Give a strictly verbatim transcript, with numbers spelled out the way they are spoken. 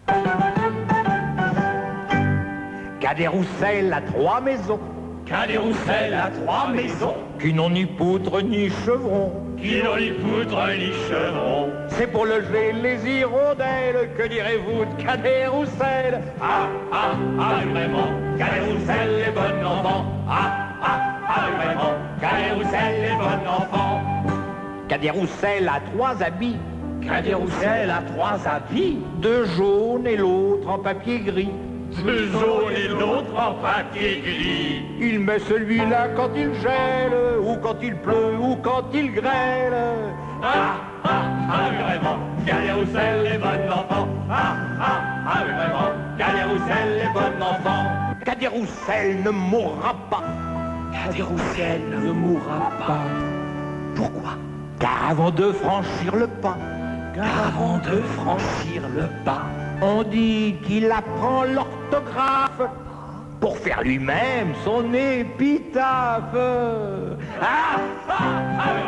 Cadet Roussel a trois maisons. Cadet Roussel a trois maisons. Qui n'ont ni poutre ni chevron. Qui n'ont ni poutre ni chevron. C'est pour loger les hirondelles. Que direz-vous de Cadet Roussel? Ah, ah, ah, vraiment, Cadet Roussel est bon enfant. Ah, ah, ah, vraiment, Cadet Roussel est bon enfant. Cadet Roussel a trois habits. Cadet Roussel a trois habits. Deux jaunes et l'autre en papier gris. Le jaune et l'autre en papier gris. Il met celui-là quand il gèle, ou quand il pleut, ou quand il grêle. Ah, ah, ah, vraiment, Cadet Roussel est bon enfant. Ah, ah, ah, vraiment, Cadet Roussel est bon enfant. Cadet Roussel ne mourra pas. Cadet Roussel ne mourra pas. Pourquoi? Car avant de franchir le pas, Car avant de franchir le pas, on dit qu'il apprend l'orthographe pour faire lui-même son épitaphe. Ah, ah, ah,